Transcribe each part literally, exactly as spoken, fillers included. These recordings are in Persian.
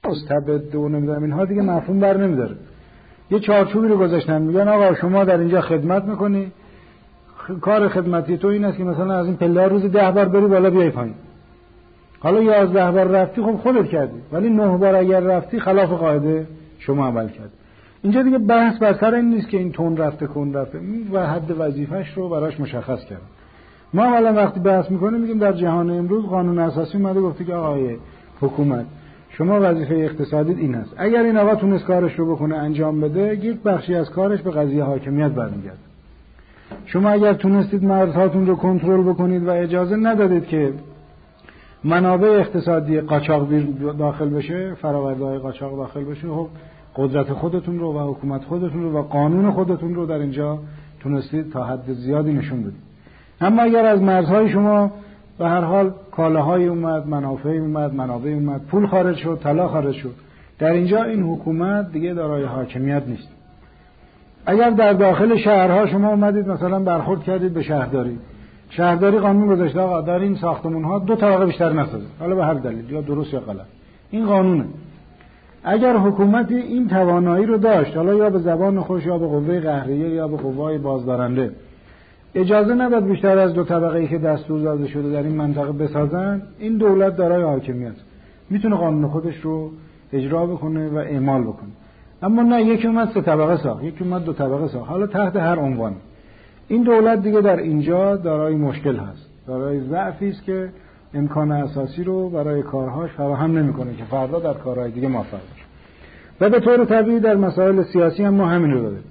مستبد و نمیدونم اینها دیگه مفهوم بر نمیداره. یه چارچوبی رو گذاشتن میگن آقا شما در اینجا خدمت میکنی، کار خدمتی تو این است که مثلا از این پله روز ده بار بری بالا بیای پایین. حالا یازده بار رفتی خب خودت کردی، ولی نه بار اگر رفتی خلاف قاعده شما عمل کردی. اینجا دیگه بحث بر سر این نیست که این تون رفته کن رفته و حد وظیفه‌اش رو براش مشخص کرد. ما حالا وقتی بحث میکنیم میگیم در جهان امروز قانون اساسی اومده گفته که آقای حکومت شما وظیفه اقتصادی این است، اگر این آقا تونست کارش رو بکنه انجام بده یک بخشی از کارش به قضیه حاکمیت برمیگرده. شما اگر تونستید مرزهاتون رو کنترل بکنید و اجازه ندادید که منابع اقتصادی قاچاق داخل بشه، فرآورده‌های قاچاق داخل بشه، خب قدرت خودتون رو و حکومت خودتون رو و قانون خودتون رو در اینجا تونستید تا حد زیادی نشون بدید. اما اگر از مرزهای شما به هر حال کالاهای اومد، منافع اومد، منابع اومد، پول خارج شد، طلا خارج شد، در اینجا این حکومت دیگه دارای حاکمیت نیست. اگر در داخل شهرها شما اومدید مثلا برخورد کردید به شهرداری، شهرداری قانون گذاشته آقا در این ساختمان‌ها دو طبقه بیشتر نسازید، حالا به هر دلیل یا درست یا غلط، این قانونه. اگر حکومتی این توانایی رو داشت، حالا یا به زبان خوش یا به قوه قهریه یا به قوای بازدارنده، اجازه نداد بیشتر از دو طبقه‌ای که دستور داده شده در این منطقه بسازن، این دولت دارای حاکمیت، میتونه قانون خودش رو اجرا بکنه و اعمال بکنه. اما نه، یکی اومد سه طبقه ساخت، یکی اومد دو طبقه ساخت، حالا تحت هر عنوان. این دولت دیگه در اینجا دارای مشکل هست، دارای ضعفی است که امکان اساسی رو برای کارهاش فراهم نمیکنه که فردا در کارهای دیگه موفق بشه. و به طور طبیعی در مسائل سیاسی هم ما همین رو داریم.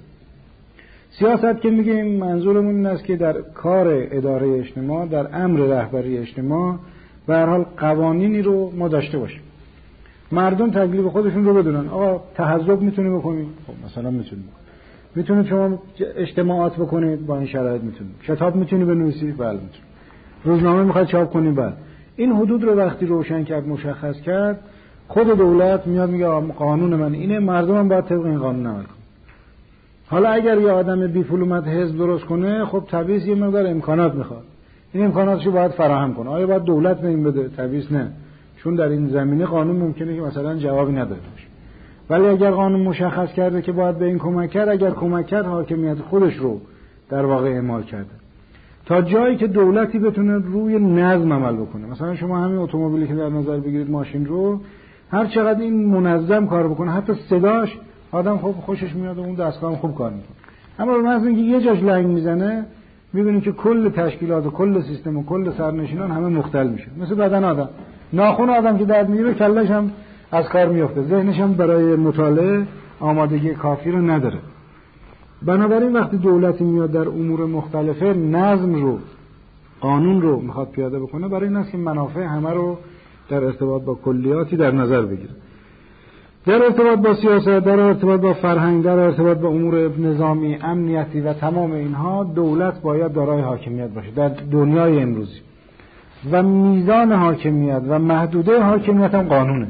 سیاست که میگیم منظورمون این است که در کار اداره اجتماع، در امر رهبری اجتماع به هر حال قوانینی رو ما داشته باشیم، مردم تکلیف خودشون رو بدونن. آقا تحزب میتونی بکنید، خب مثلا میتونید میتونید شما اجتماعات بکنید، با این شرایط میتونید. کتاب میتونی بنویسی، بله میتونید. روزنامه میخواد چاپ کنی، بله. این حدود رو وقتی روشن کرد، مشخص کرد، خود دولت میاد میگه قانون من اینه، مردم باید طبق این قانون عمل کنن. حالا اگر یه آدم بی پول اومد حزب درست کنه، خب طبیعی یه مقدار امکانات میخواد، این امکاناتشو باید فراهم کنه. آیا باید دولت به این بده؟ طبیعی نه، چون در این زمینه قانون ممکنه که مثلا جوابی نداده باشه. ولی اگر قانون مشخص کرده که باید به این کمک کرد، اگر کمک کرد حاکمیت خودش رو در واقع اعمال کرده تا جایی که دولتی بتونه روی نظم عمل بکنه. مثلا شما همین اتومبیلی که در نظر بگیرید، ماشین رو، هر چقدر این منظم کار بکنه، حتی صداش آدم خوب خوشش میاد و اون دستگاه خوب کار میکنه، اما به محض اینکه یه جاش لنگ میزنه میبینید که کل تشکیلات و کل سیستم و کل سرنشینان همه مختل میشه. مثل بدن آدم، ناخن آدم که درد میگیره کلش هم از کار میفته، ذهنش هم برای مطالعه آمادگی کافی رو نداره. بنابراین وقتی دولتی میاد در امور مختلفه نظم رو، قانون رو میخواد پیاده بکنه، برای این است که منافع همه رو در ارتباط با کلیاتی در نظر بگیره. در ارتباط با سیاست، در ارتباط با فرهنگ، در ارتباط با امور نظامی، امنیتی و تمام اینها دولت باید دارای حاکمیت باشه در دنیای امروزی. و میزان حاکمیت و محدوده حاکمیت هم قانونه.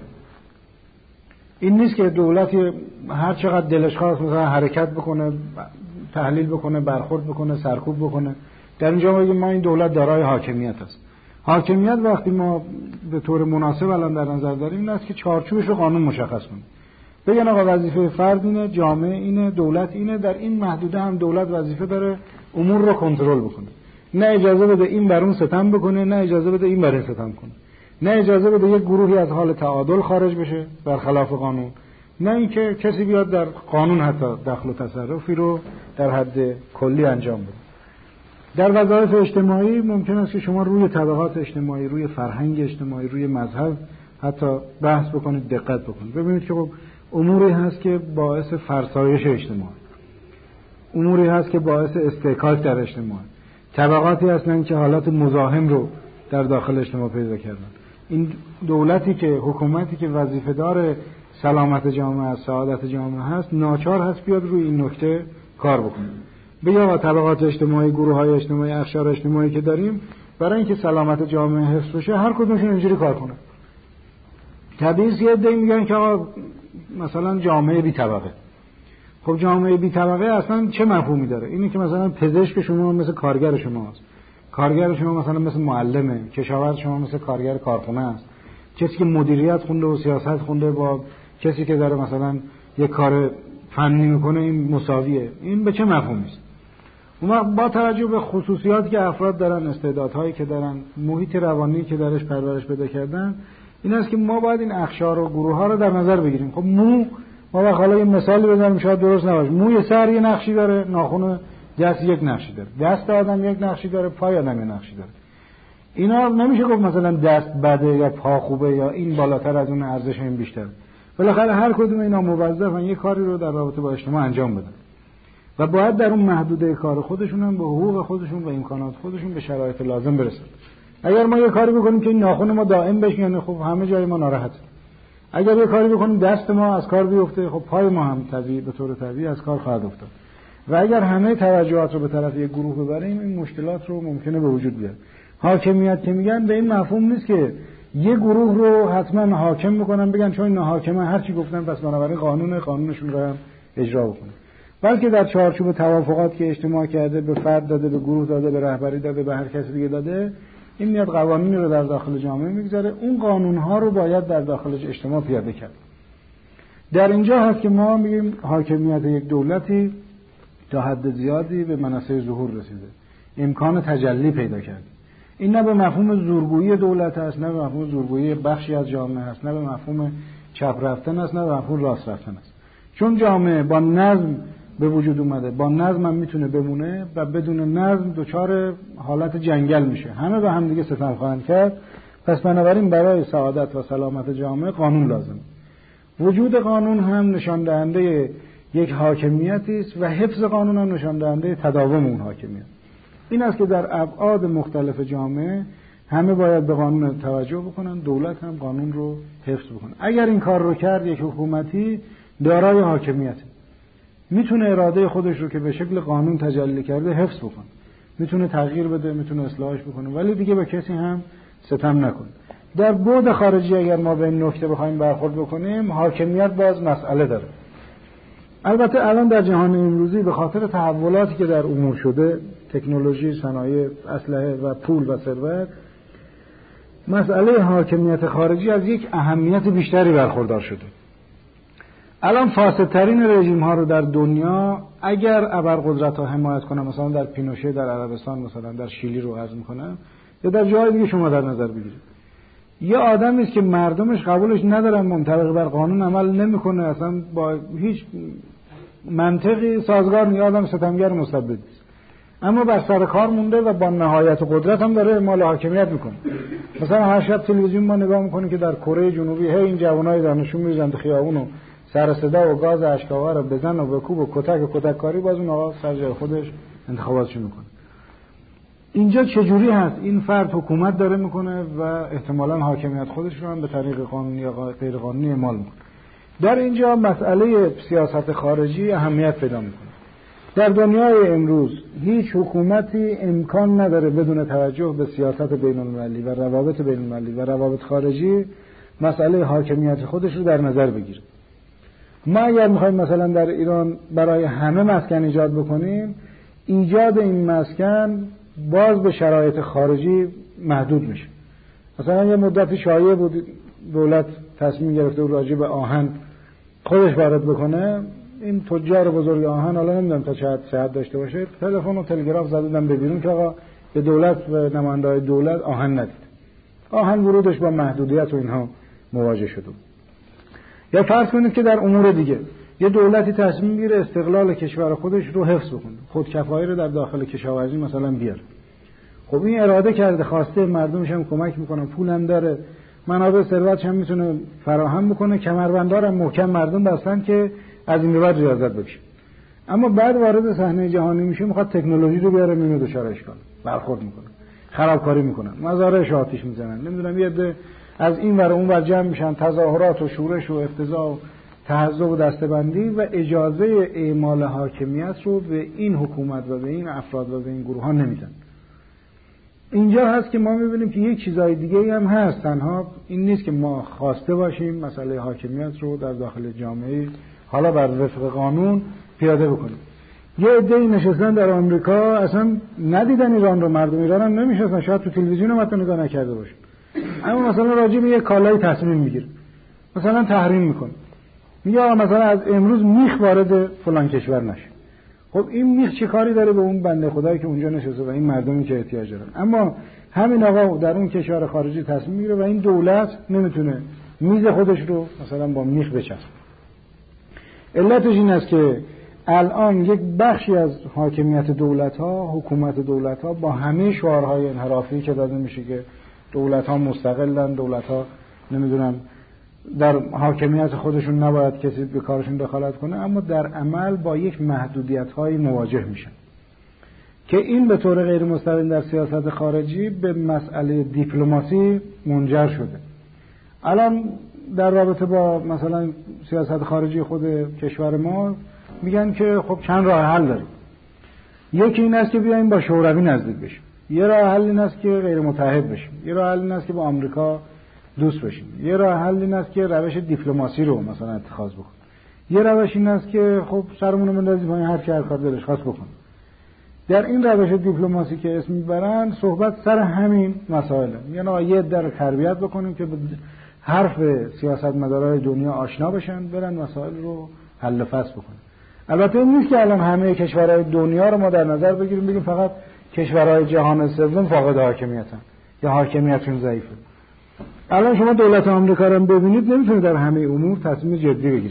این نیست که دولتی هر چقدر دلش خواست مثلا حرکت بکنه، تحلیل بکنه، برخورد بکنه، سرکوب بکنه. در اینجا ما میگیم ما این دولت دارای حاکمیت است. حاکمیت وقتی ما به طور مناسب الان در نظر داریم این است که چارچوبش رو قانون مشخص کنه. بگن آقا وظیفه فرد اینه، جامعه اینه، دولت اینه، در این محدوده هم دولت وظیفه داره امور رو کنترل بکنه. نه اجازه بده این بر اون ستم بکنه، نه اجازه بده این بر این ستم کنه. نه اجازه بده یک گروهی از حال تعادل خارج بشه برخلاف قانون، نه اینکه کسی بیاد در قانون حتی دخل و تصرفی رو در حد کلی انجام بده. در وظایف اجتماعی ممکن است که شما روی طبقات اجتماعی، روی فرهنگ اجتماعی، روی مذهب حتی بحث بکنید، دقت بکنید. ببینید که خب اموری هست که باعث فرسایش اجتماع، اموری هست که باعث استحکاک در اجتماع، طبقاتی هستند که حالات مزاحم رو در داخل اجتماع پیدا کردن. این دولتی که، حکومتی که وظیفه دار سلامت جامعه، سعادت جامعه هست، ناچار هست بیاد روی این نکته کار بکنه. بیا طبقات اجتماعی، گروه‌های اجتماعی، اقشار اجتماعی که داریم، برای اینکه سلامت جامعه حفظ بشه هر کدومشون اینجوری کار کنه. طبیعیه یه عده میگن که آقا مثلا جامعه بی طبقه. خب جامعه بی طبقه اصلا چه مفهومی داره؟ اینه که مثلا پزشک شما مثل کارگر شماست، کارگر شما مثلا مثل معلمه، کشاورز شما مثل کارگر کارخونه است، کسی که مدیریت خونده و سیاست خونده با کسی که داره مثلا یک کار فنی میکنه این مساویه. این به چه مفهومی است؟ اون با توجه به خصوصیاتی که افراد دارن، استعدادهایی که دارن، محیط روانی که درش پرورش پیدا کردن، این است که ما باید این اقشار و گروه ها رو در نظر بگیریم. خب مو ما وقت حالا یه مثالی بزنم شاید درست نباشه، موی سر یه نقشی داره، ناخن دست یک نقشی داره، دست آدم یک نقشی داره، پای آدم یک نقشی داره. اینا نمیشه گفت مثلا دست بده یا پا خوبه یا این بالاتر از اون ارزش این بیشتر. بالاخره هر کدوم اینا موظفن یه کاری رو در رابطه با اجتماع انجام بدن و باید در اون محدوده کار خودشون هم به حقوق خودشون و امکانات خودشون به شرایط لازم برسن. اگر ما یه کاری بکنیم که این ناخن ما دائم بشه، یعنی خب همه جای ما ناراحته. اگر یه کاری بکنیم دست ما از کار بیفته، خب پای ما هم طبیعی به طور طبیعی از کار خواهد افتاد. و اگر همه توجهات رو به طرف یک گروه ببریم این مشکلات رو ممکنه به وجود بیاره. حاکمیت که میگن به این مفهوم نیست که یه گروه رو حتما حاکم میکنن بگن چون اینا حاکمه هر چی گفتن پس بنابراین قانون قانونشون رو هم اجرا بکنن، بلکه در چارچوب توافقات که اجتماع کرده، به فرد داده، به گروه داده، به رهبری داده، به هر کسی دیگه داده، این میاد قوانینی رو در داخل جامعه میگذاره. اون قانون‌ها رو باید در داخل اجتماع پیاده کرد. در اینجا هست که ما میگیم حاکمیت یک دولتی تا حد زیادی به منصه ظهور رسیده، امکان تجلی پیدا کرد. این نه به مفهوم زورگویی دولت است، نه به مفهوم زورگویی بخشی از جامعه است، نه به مفهوم چپ رفتن است، نه به مفهوم راست رفتن است. چون جامعه با نظم به وجود اومده، با نظم هم میتونه بمونه و بدون نظم دچار حالت جنگل میشه، همه به هم دیگه ستم خواهند کرد. پس بنابراین برای سعادت و سلامت جامعه قانون لازمه. وجود قانون هم نشان دهنده یک حاکمیتی است و حفظ قانون هم نشان دهنده تداوم اون حاکمیت. این است که در ابعاد مختلف جامعه همه باید به قانون توجه بکنن، دولت هم قانون رو حفظ بکنه. اگر این کار رو کرد یک حکومتی دارای حاکمیته، میتونه اراده خودش رو که به شکل قانون تجلی کرده حفظ بکنه، میتونه تغییر بده، میتونه اصلاحش بکنه، ولی دیگه به کسی هم ستم نکنه. در بعد خارجی اگر ما به این نکته بخوایم برخورد بکنیم، حاکمیت باز مسئله داره. البته الان در جهان امروزی به خاطر تحولاتی که در امور شده، تکنولوژی، صنایع، اسلحه و پول و ثروت، مسئله حاکمیت خارجی از یک اهمیت بیشتری برخوردار شده. الان فاسدترین رژیم ها رو در دنیا اگر ابرقدرت ها حمایت کنن، مثلا در پینوشه در عربستان، مثلا در شیلی رو عرض میکنن، یا در جای دیگه شما در نظر بگیرید، یه آدمی است که مردمش قبولش ندارن، منطبق بر قانون عمل نمیکنه، اصلا با هیچ منطقی سازگار نیست، آدم ستمگر مستبد است، اما بر سر کار مونده و با نهایت قدرت هم داره اعمال حاکمیت میکنه. مثلا هر شب تلویزیون ما نگاه میکنیم که در کره جنوبی هی این جوانای دانشجو میریزن تو خیابون و سر صدا و گاز اشک‌آور رو بزن و بکوب و کتک و کتک کاری، باز اون آقا سر جای خودش انتخاباتشو میکنه. اینجا چجوری هست؟ این فرد حکومت داره میکنه و احتمالاً حاکمیت خودش رو هم به طریق قانونی یا غیر قانونی اعمال میکنه. در اینجا مسئله سیاست خارجی اهمیت پیدا میکنه. در دنیای امروز هیچ حکومتی امکان نداره بدون توجه به سیاست بین‌المللی و روابط بین‌المللی و روابط خارجی مسئله حاکمیت خودش رو در نظر بگیره. ما اگر میخوایم مثلا در ایران برای همه مسکن ایجاد بکنیم، ایجاد این مسکن باز به شرایط خارجی محدود میشه. مثلا یه مدتی شایعه بود دولت تصمیم گرفته بود راجع به آهن خودش وارد بکنه. این تجار بزرگ آهن، حالا نمیدونم تا چه حد صحت داشته باشه، تلفن و تلگراف زدن به بیرون که آقا به دولت و نماینده‌های دولت آهن ندید. آهن ورودش با محدودیت و اینها مواجه شده. یا فرض کنید که در امور دیگه یه دولتی تصمیم میگیره استقلال کشور خودش رو حفظ بکنه، خودکفایی رو در داخل کشاورزی مثلا بیاره. خب این اراده کرده، خواسته، مردمش هم کمک میکنن، پول هم داره، منابع ثروتش هم میتونه فراهم بکنه، کمربندار هم محکم مردم بستن که از این به بعد ریاضت بکشه. اما بعد وارد صحنه جهانی میشه، میخواد تکنولوژی رو بیاره، میونه دچار اشکال برخورد میکنه، خرابکاری میکنن، مزارعش آتیش میزنن، نمیدونم یه عده از این ور اون ور جمع میشن، تظاهرات و شورش و افتضاح و تحزب و دسته‌بندی و اجازه اعمال حاکمیت رو به این حکومت و به این افراد و به این گروه ها نمیدن. اینجا هست که ما میبینیم که یک چیزای دیگه هم هست، تنها این نیست که ما خواسته باشیم مسئله حاکمیت رو در داخل جامعه حالا بر وفق قانون پیاده بکنیم. یه عده‌ای نشستن در آمریکا اصلا ندیدن ایران رو، مردم ایران هم نمیشناسن، شاید تو تلویزیون هم حتی نگاه نکرده باشن، اما مثلا راجع به یک کالای تصمیم میگیره، مثلا تحریم میکنه، میگه آقا مثلا از امروز میخ وارد فلان کشور نشه. خب این میخ چه کاری داره به اون بنده خدایی که اونجا نشسته و این مردمی که احتیاج دارن؟ اما همین آقا در اون کشور خارجی تصمیم میگیره و این دولت نمیتونه میز خودش رو مثلا با میخ بچسبه. علتش این است که الان یک بخشی از حاکمیت دولت‌ها، حکومت دولت‌ها با همه شعارهای انحرافی که داده میشه که دولت‌ها مستقلن، دولت‌ها نمیدونم در حاکمیت خودشون نباید کسی به کارشون دخالت کنه، اما در عمل با یک محدودیت‌های مواجه میشن که این به طور غیر مستقیم در سیاست خارجی به مسئله دیپلماسی منجر شده. الان در رابطه با مثلا سیاست خارجی خود کشور ما میگن که خب چند راه حل داریم. یکی این است که بیایم با شوروی نزدیک بشیم، یه راه حل این است که غیر متحد بشیم، یه راه حل این است که با آمریکا دوست بشیم، یه راه حل این است که روش دیپلماسی رو مثلا اتخاذ بکنیم، یه روش این است که خب سرمون رو بندازیم پایین هر کی هر کار دلش خواست بکنه. در این روش دیپلماسی که اسم میبرن صحبت سر همین مسائله، یعنی آقا یه در تربیت بکنیم که حرف سیاستمدارای دنیا آشنا بشن، برن مسائل رو حل فصل بکنن. البته این نیست که الان همه کشورهای دنیا رو ما در نظر بگیریم بگیم فقط کشورهای جهان سوم فاقد حاکمیتن یا حاکمیتشون ضعیفه. الان شما دولت آمریکا رو ببینید نمیتونه در همه امور تصمیم جدی بگیره.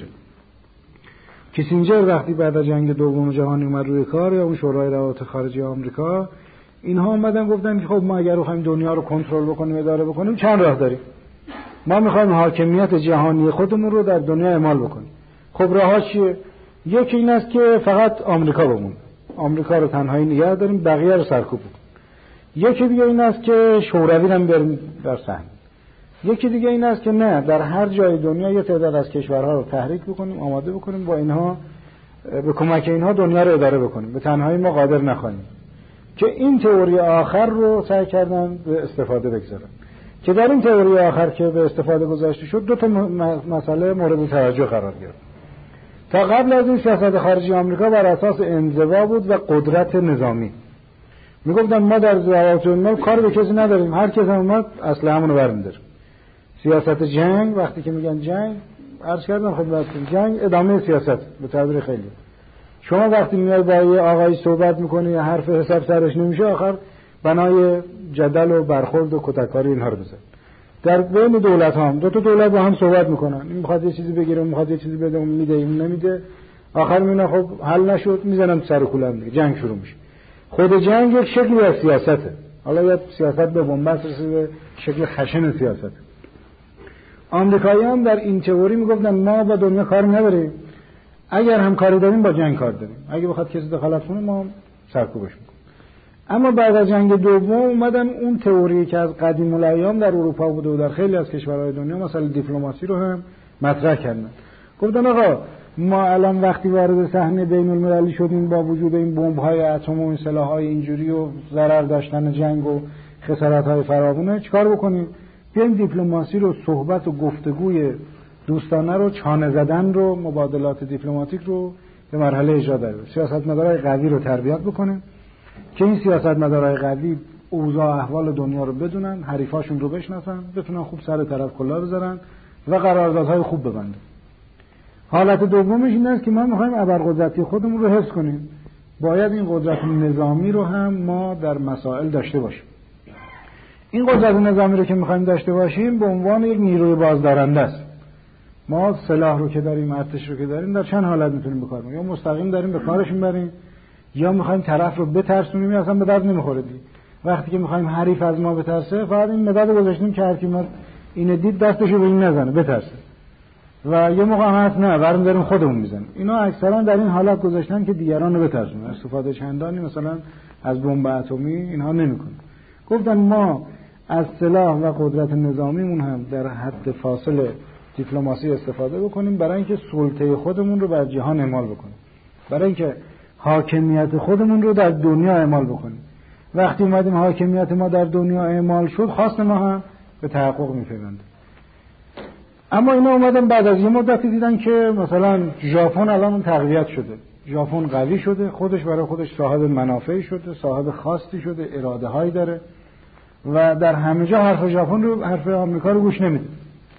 کیسینجر وقتی بعد از جنگ دوم جهانی اومد روی کار، یا اون شورای روابط خارجی آمریکا، اینها اومدن گفتن که خب ما اگر بخوایم دنیا رو کنترل بکنیم، اداره بکنیم، چند راه داریم. ما میخوایم حاکمیت جهانی خودمون رو در دنیا اعمال بکنیم. خب راهاش چیه؟ یکی این است که فقط آمریکا بمونه، آمریکا رو تنهایی نگه داریم، بقیه رو سرکوب بکنیم. یکی دیگه این است که شوروی رو بریم در صحنه. یکی دیگه این است که نه، در هر جای دنیا یه تعداد از کشورها رو تحریک بکنیم، آماده بکنیم، با اینها به کمک اینها دنیا رو اداره بکنیم، به تنهایی ما قادر نخواهیم. که این تئوری آخر رو سعی کردن به استفاده بگذارن. که در این تئوری آخر که به استفاده گذاشته شد، دو تا مسئله مورد توجه قرار گرفت. تا قبل از این سیاست خارجی آمریکا بر اساس انزوا بود و قدرت نظامی. میگفتن ما در روابط بین‌الملل کار به کسی نداریم، هر کس هم اومد اسلحه‌مون رو برمی‌داره. سیاست جنگ، وقتی که میگن جنگ، عرض کردم خدمتتون، جنگ ادامه سیاست به تعبیر خیلی. شما وقتی میای با یه آقایی صحبت میکنی یا حرف حساب سرش نمیشه، آخر بنای جدل و برخورد و کتککاری اینها رو بزن. در بین دولت ها هم دو تا دولت با هم صحبت میکنن، این میخواد یه چیزی بگیره، اون میخواد یه چیزی بده، اون میده، این نمیده، آخر میونه خب حل نشد، میزنن سر کولم دیگه، جنگ شروع میشه. خود جنگ یک شکلی از سیاسته، حالا یا سیاست به بنبست رسیده، شکل خشن سیاسته. آمریکایی هم در این تئوری میگفتن ما با دنیا کار نداریم، اگر هم کاری داریم با جنگ کار داریم، اگه بخواد کسی دخالت کنه ما سرکوبش میکنیم. اما بعد از جنگ دوم اومدن اون تئوری که از قدیم الایام در اروپا بوده و در خیلی از کشورهای دنیا، مثلا دیپلماسی رو هم مطرح کردن. گفتن آقا ما الان وقتی وارد صحنه بین المللی شدیم با وجود این بمب‌های اتم و این سلاح‌های اینجوری و ضرر داشتن جنگ و خسارت‌های فراوونه، چیکار بکنیم؟ بیایم دیپلماسی رو، صحبت و گفتگوی دوستانه رو، چانه زدن رو، مبادلات دیپلماتیک رو به مرحله اجرا برسونیم. سیاستمدارای قوی رو تربیت بکنیم که این سیاستمدارای قوی اوضاع احوال دنیا رو بدونن، حریفاشون رو بشناسن، بتونن خوب سر طرف کلا بذارن و قراردادهای خوب ببندن. حالت دومش این است که ما می‌خوایم ابرقدرتی خودمون رو حفظ کنیم. باید این قدرت نظامی رو هم ما در مسائل داشته باشیم. این قدرت نظامی رو که می‌خوایم داشته باشیم به عنوان یک نیروی بازدارنده است. ما سلاح رو که داریم، ارتش رو که داریم، در چند حالت میتونیم به کار ببریم. یا مستقیم داریم به کارش میبریم، یا میخوایم طرف رو بترسونیم، اصلا به درد نمیخوره دیگه. وقتی که میخوایم حریف از ما بترسه، فقط این مداد گذاشتیم که هر کی ما اینو دید دستشو به این نزنه، بترسه. و یه موقع هم هست نه، بریم داریم خودمون میزنیم. اینا اکثرا در این حالت گذاشتن که دیگران رو بترسونن. استفاده چندانی مثلا از بمب اتمی اینها نمیکنن. گفتن ما از سلاح و قدرت نظامیمون هم در حد فاصله دیپلماسی استفاده بکنیم برای اینکه سلطه خودمون رو بر جهان اعمال بکنیم، برای اینکه حاکمیت خودمون رو در دنیا اعمال بکنیم. وقتی اومدیم حاکمیت ما در دنیا اعمال شد، خواست ما هم به تحقق می‌پیونده. اما اینا اومدن بعد از یه مدتی دیدن که مثلا ژاپن الان تقویت شده، ژاپن قوی شده، خودش برای خودش صاحب منافعی شده، صاحب خواستی شده، اراده هایی داره و در همه جا حرف ژاپن رو، حرف آمریکا رو گوش نمیده.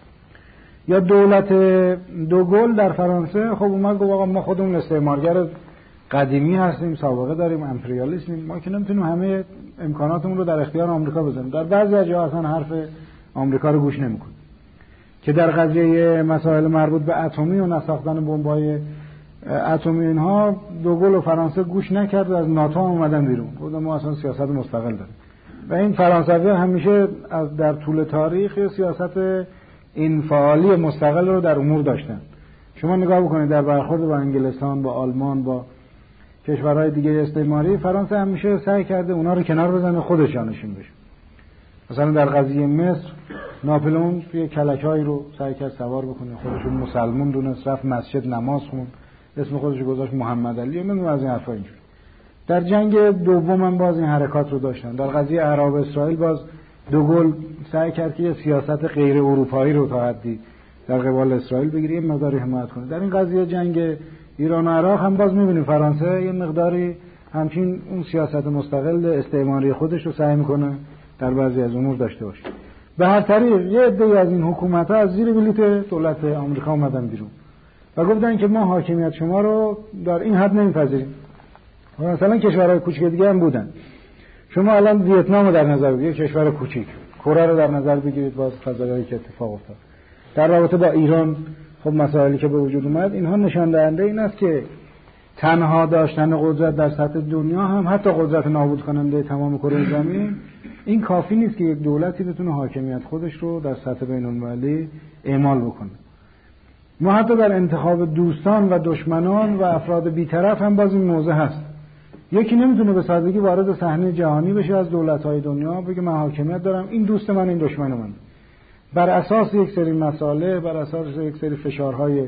یا دولت دوگل در فرانسه خب اومد گفت آقا ما خودمون استعمارگر قدیمی هستیم، سابقه داریم، امپریالیسمیم، ما که نمیتونیم همه امکاناتمون رو در اختیار آمریکا بذاریم. در بعضی از جاها اصلا حرف آمریکا رو گوش نمیکنه. که در قضیه مسائل مربوط به اتمی و نساختن بمب‌های اتمی اینها دوگل و فرانسه گوش نکرد و از ناتو اومدن بیرون. گفتن ما اصلا سیاست مستقل داریم. و این فرانسوی‌ها همیشه از در طول تاریخ سیاست انفعالی مستقل رو در امور داشتن. شما نگاه بکنید در برخورد با انگلستان، با آلمان، با کشورهای دیگه استعماری، فرانسه همیشه سعی کرده اونا رو کنار بزنه، خودش جانشین بشه. مثلا در قضیه مصر ناپلئون توی کلک‌هایی رو سعی کرد سوار بکنه، خودش رو مسلمان دونست، رفت مسجد نماز خوند، اسم خودش رو گذاشت محمد علی، نمیدونم از این حرفا. اینجوری در جنگ دوم هم باز این حرکات رو داشتن. در قضیه عرب اسرائیل باز دوگل سعی کرد که یه سیاست غیر اروپایی رو تا حدی در قبال اسرائیل بگیره، یه مقداری حمایت کنه. در این قضیه جنگ ایران و عراق هم باز می‌بینیم فرانسه یه مقداری همچین اون سیاست مستقل استعماری خودش رو سعی می‌کنه در بعضی از امور داشته باشه. به هر طریق یه عده‌ای از این حکومت‌ها از زیر بلیت دولت آمریکا اومدن بیرون و گفتن که ما حاکمیت شما رو در این حد نمی‌پذیریم. مثلا کشورهای کوچیک دیگه هم بودن. شما الان ویتنام رو در نظر بگیرید، کشور کوچیک. کره رو در نظر بگیرید، باز فضایایی که اتفاق افتاد. در رابطه با ایران خب مسائلی که به وجود اومد، اینها نشان دهنده این است که تنها داشتن قدرت در سطح دنیا هم، حتی قدرت نابود کننده تمام کره زمین، این کافی نیست که یک دولتی بتونه حاکمیت خودش رو در سطح بین‌المللی اعمال بکنه. ما حتی در انتخاب دوستان و دشمنان و افراد بی‌طرف هم باز این موضوع هست. یکی نمیتونه به سادگی وارد صحنه جهانی بشه از دولت‌های دنیا بگه من حاکمیت دارم، این دوست من، این دشمن من. بر اساس یک سری مسائل، بر اساس یک سری فشارهای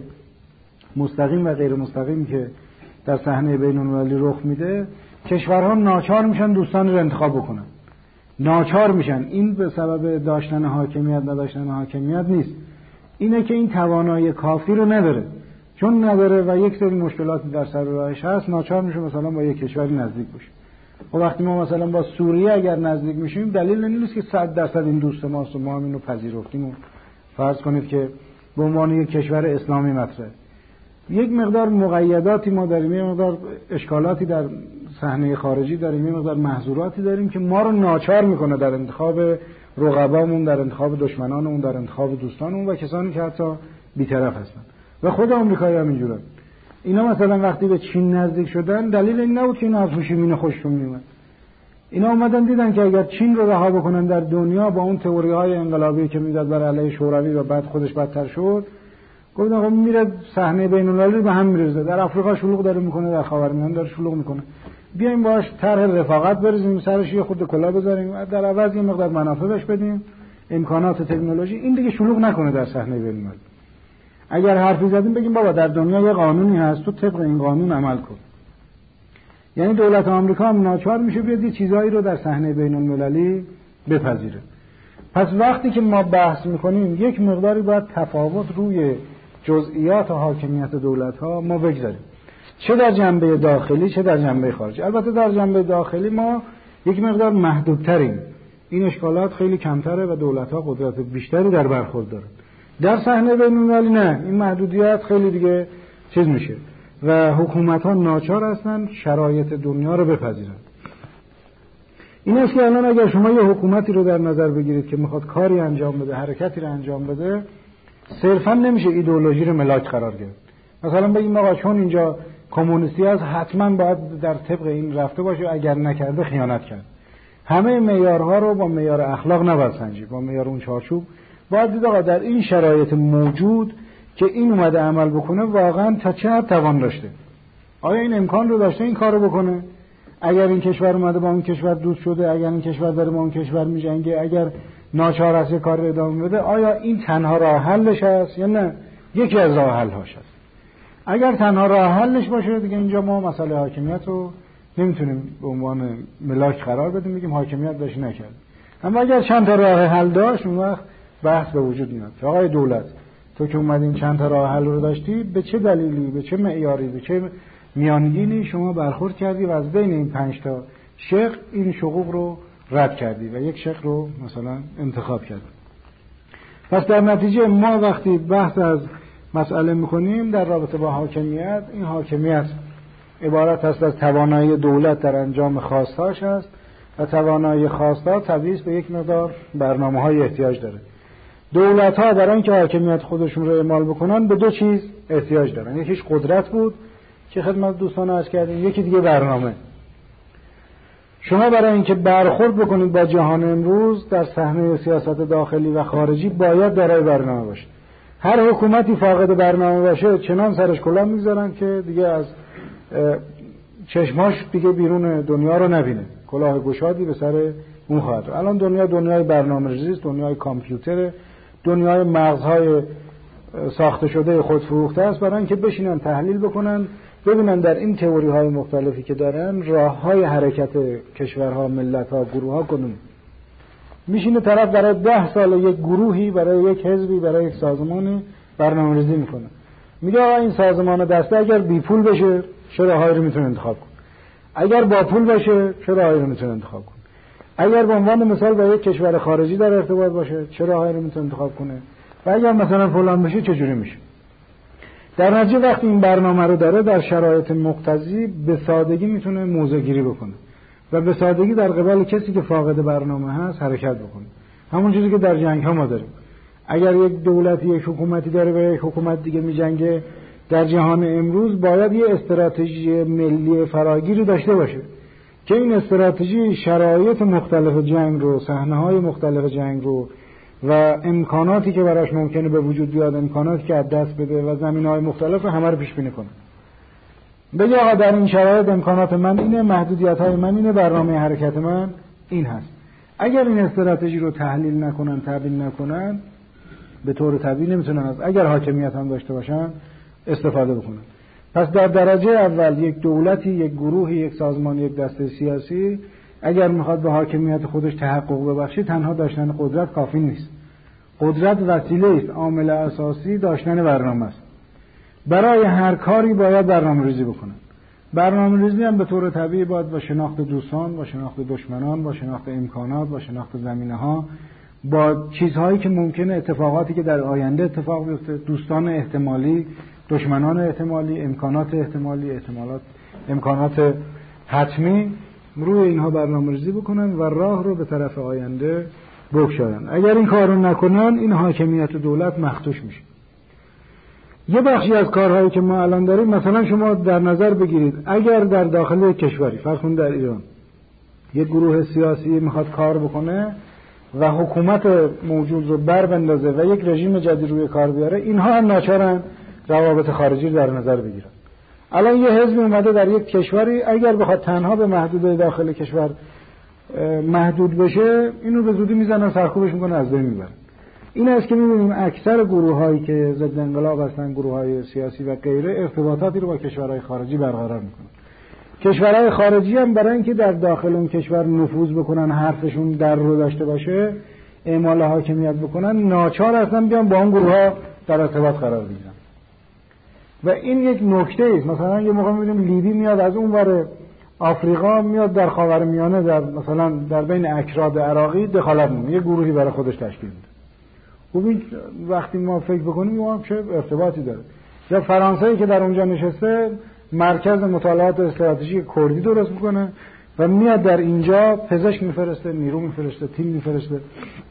مستقیم و غیر مستقیم که در صحنه بین‌المللی رخ میده، کشورها ناچار میشن دوستان رو انتخاب بکنن. ناچار میشن. این به سبب داشتن حاکمیت نداشتن حاکمیت نیست. اینه که این توانایی کافی رو نداره. چون نداره و یک سری مشکلاتی در سر راهش هست، ناچار میشه مثلا با یک کشوری نزدیک بشه. و وقتی ما مثلا با سوریه اگر نزدیک میشیم، دلیل این نیست که صد درصد این دوست ماست و ما هم اینو پذیرفتیم و فرض کنید که به عنوان یک کشور اسلامی مطرحه. یک مقدار مقیداتی ما داریم، یک مقدار اشکالاتی در صحنه خارجی داریم، یک مقدار محظوراتی داریم که ما رو ناچار میکنه در انتخاب رقبامون، در انتخاب دشمنانمون، در انتخاب دوستانمون و کسانی که حتی بی‌طرف هستن. و خود آمریکایی هم اینجوره. اینا مثلا وقتی به چین نزدیک شدن، دلیل این نبود که اینا از هوشیمین خوششون میومد. اینا اومدن دیدن که اگر چین رو رها بکنن در دنیا با اون تئوری‌های انقلابی که میداد بر علیه شوروی و بعد خودش بدتر شد، گفتن خب میره صحنه بین‌المللی به هم میرزه. در آفریقا شلوغ داره میکنه، در خاورمیانه داره شلوغ میکنه. بیایم باش طرح رفاقت بریزیم، سرش یه خورده کلاه بذاریم، در عوض یه مقدار منافع بهش بدیم، امکانات تکنولوژی، این دیگه شلوغ نکنه در صحنه بین‌المللی. اگر حرفی زدیم بگیم بابا در دنیا یه قانونی هست، تو طبق این قانون عمل کن. یعنی دولت آمریکا هم ناچار میشه بیاد یه چیزایی رو در صحنه بین‌المللی بپذیره. پس وقتی که ما بحث میکنیم یک مقداری باید تفاوت روی جزئیات و حاکمیت دولت‌ها ما بگذاریم، چه در جنبه داخلی چه در جنبه خارجی. البته در جنبه داخلی ما یک مقدار محدودتریم، این اشکالات خیلی کمتره و دولت‌ها قدرت بیشتری در برخورد دارن. در صحنه بین‌المللی نه، این محدودیت خیلی دیگه چیز میشه و حکومت‌ها ناچار هستن شرایط دنیا رو بپذیرن. این است که الان اگر شما یه حکومتی رو در نظر بگیرید که میخواد کاری انجام بده، حرکتی رو انجام بده، صرفا نمیشه ایدئولوژی رو ملاک قرار گرفت. مثلا بگیم آقا چون اینجا کمونیستی هست حتما باید در طبق این رفته باشه، اگر نکرده خیانت کرد. همه معیارها رو با معیار اخلاق نباید سنجید، با معیار اون چارچوب باید دید آقا در این شرایط موجود که این اومده عمل بکنه واقعا تا چه حد توان داشته، آیا این امکان رو داشته این کارو بکنه؟ اگر این کشور اومده با اون کشور دوست شده، اگر این کشور داره با اون کشور میجنگه، اگر ناچار است کار رو ادامه بده، آیا این تنها راه حلش هست یا نه یکی از راه حل هاش هست؟ اگر تنها راه حلش باشه دیگه اینجا ما مسئله حاکمیت رو نمیتونیم به عنوان ملاک قرار بدیم بگیم حاکمیت داشت نکرد. اما اگر چند تا راه حل داشت اون وقت بحث به وجود میاد. آقای دولت تو که اومدین چند تا راه حل رو داشتی، به چه دلیلی، به چه معیاری، به چه میانگینی شما برخورد کردی و از بین این پنج تا شق این شقوق رو رد کردی و یک شق رو مثلا انتخاب کردی. پس در نتیجه ما وقتی بحث از مسئله میکنیم در رابطه با حاکمیت، این حاکمیت عبارت است از توانایی دولت در انجام خواستهاش است و توانایی خواستها طبیعی به یک مقدار برنامه‌های احتیاج داره. دولت‌ها برای اینکه حاکمیت خودشون رو اعمال بکنن به دو چیز احتیاج دارن. یکیش قدرت بود که خدمت دوستان عرض کردیم، یکی دیگه برنامه. شما برای اینکه برخورد بکنید با جهان امروز در صحنه سیاست داخلی و خارجی باید دارای برنامه باشید. هر حکومتی فاقد برنامه باشه چنان سرش کلاه میذارن که دیگه از چشماش دیگه بیرون دنیا رو نبینه، کلاه گشادی به سر اون خواهد. الان دنیا دنیای برنامه‌ریزی است، دنیای کامپیوتر، دنیای مغزهای ساخته شده خودفروخته است، برای اینکه بشینن تحلیل بکنن ببینن در این تئوری های مختلفی که دارن راه های حرکت کشورها، ملت‌ها، گروه‌ها کدوم. میشینه طرف برای ده سال یک گروهی، برای یک حزبی، برای یک سازمانی برنامه‌ریزی میکنه. میگه آقا این سازمان دسته اگر بی پول بشه چه راهی رو میتونه انتخاب کنه، اگر با پول باشه چه راهی رو میتونه انتخاب کنه، اگر به عنوان مثال با یک کشور خارجی در ارتباط باشه چه راهی رو میتونه انتخاب کنه و اگر مثلا فلان بشه چه جوری میشه. در نتیجه وقتی این برنامه رو داره در شرایط مقتضی به سادگی میتونه موضع گیری بکنه و به سادگی در قبال کسی که فاقد برنامه هست حرکت بکنه. همون چیزی که در جنگ ها ما داریم. اگر یک دولتی یک حکومتی داره و یک حکومت دیگه میجنگه در جهان امروز باید یه استراتژی ملی فراگیری داشته باشه که این استراتژی شرایط مختلف جنگ رو، صحنه‌های مختلف جنگ رو و امکاناتی که براش ممکنه به وجود بیاد، امکاناتی که از دست بده و زمینه‌های مختلف همه رو پیش بینی کنه. بگه آقا در این شرایط امکانات من اینه، محدودیت‌های من اینه، برنامه حرکت من این هست. اگر این استراتژی رو تحلیل نکنن، تبیین نکنن، به طور طبیعی نمیتونن از اگر حاکمیت هم داشته باشن استفاده بکنن. پس در درجه اول یک دولتی، یک گروهی، یک سازمان، یک دسته سیاسی اگر میخواد به حاکمیت خودش تحقق ببخشه تنها داشتن قدرت کافی نیست. قدرت وسیله است، عامل اساسی داشتن برنامه است. برای هر کاری باید برنامه‌ریزی بکنن. برنامه‌ریزی هم به طور طبیعی باید با شناخت دوستان، با شناخت دشمنان، با شناخت امکانات، با شناخت زمینه‌ها، با چیزهایی که ممکنه اتفاقاتی که در آینده اتفاق بیفته، دوستان احتمالی، دشمنان احتمالی، امکانات احتمالی، احتمالات، امکانات حتمی، روی اینها برنامه‌ریزی بکنن و راه رو به طرف آینده بگشاین. اگر این کارو نکنن این حاکمیت دولت مخدوش میشه. یه بخشی از کارهایی که ما الان داریم، مثلا شما در نظر بگیرید اگر در داخل کشوری، فرض کنید در ایران، یک گروه سیاسی میخواد کار بکنه و حکومت موجود رو بر بندازه و یک رژیم جدید روی کار بیاره، اینها هم ناچارن روابط خارجی در نظر بگیرن. الان یه حزب اومده در یک کشوری اگر بخواد تنها به محدوده داخل کشور محدود بشه، اینو به زودی میزنن سرکوبش میکنن، از بین میبرن. این است که میبینیم اکثر گروه‌هایی که ضد انقلاب هستن، گروه‌های سیاسی و غیره، ارتباطاتی رو با کشورهای خارجی برقرار میکنن. کشورهای خارجی هم برای اینکه در داخل اون کشور نفوذ بکنن، حرفشون در رو داشته باشه، اعمال حاکمیت بکنن، ناچار هستن بیان با اون گروه‌ها در ارتباط قرار بگیرن. و این یک نکته است. مثلا یه موقع می‌بینیم لیبی میاد از اون ور آفریقا میاد در خاورمیانه، در مثلا در بین اکراد عراقی دخالت می‌کنه، یه گروهی برای خودش تشکیل میده. خب این وقتی ما فکر بکنیم ما چه ارتباطی داره؟ یا فرانسه‌ای که در اونجا نشسته مرکز مطالعات استراتژیک کردی درست میکنه و میاد در اینجا پزشک میفرسته، نیرو میفرسته، تیم میفرسته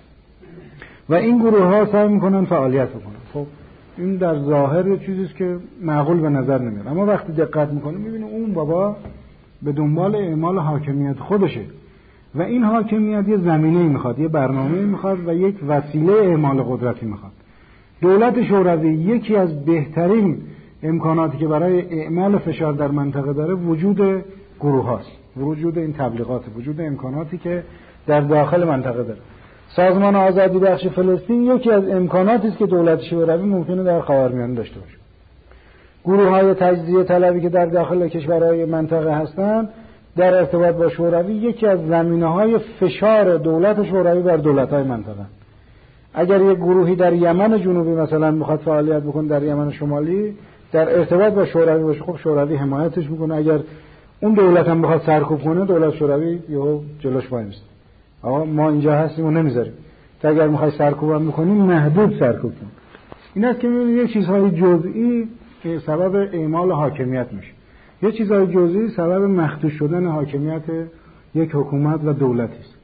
و این گروه ها سعی میکنن فعالیت بکنن. خب این در ظاهر یه چیزیست که معقول به نظر نمیاد، اما وقتی دقت میکنیم میبینیم اون بابا به دنبال اعمال حاکمیت خودشه و این حاکمیت یه زمینه‌ای میخواد، یه برنامه‌ای میخواد و یک وسیله اعمال قدرتی میخواد. دولت شوروی یکی از بهترین امکاناتی که برای اعمال فشار در منطقه داره وجود گروه هاست، وجود این تبلیغات، وجود امکاناتی که در داخل منطقه داره. سازمان آزادی بخش فلسطین یکی از امکاناتی است که دولت شوروی ممکنه در خاورمیانه داشته باشه. گروه های تجزیه طلبی که در داخل کشورهای منطقه هستند در ارتباط با شوروی یکی از زمینه‌های فشار دولت شوروی بر دولت‌های منطقه. اگر یک گروهی در یمن جنوبی مثلا میخواد فعالیت بکنه، در یمن شمالی در ارتباط با شوروی باشه، خب شوروی حمایتش میکنه. اگر اون دولت هم بخواد سرکوب کنه، دولت شوروی یهو جلوش وای میسته. آقا ما اینجا هستیم و نمیذاریم، که اگر میخوای سرکوبم بکنیم محدود سرکوب کن. این است که میبینید یه چیزهای جزئی که سبب اعمال حاکمیت میشه، یه چیزهای جزئی سبب مخدوش شدن حاکمیت یک حکومت و دولتی است.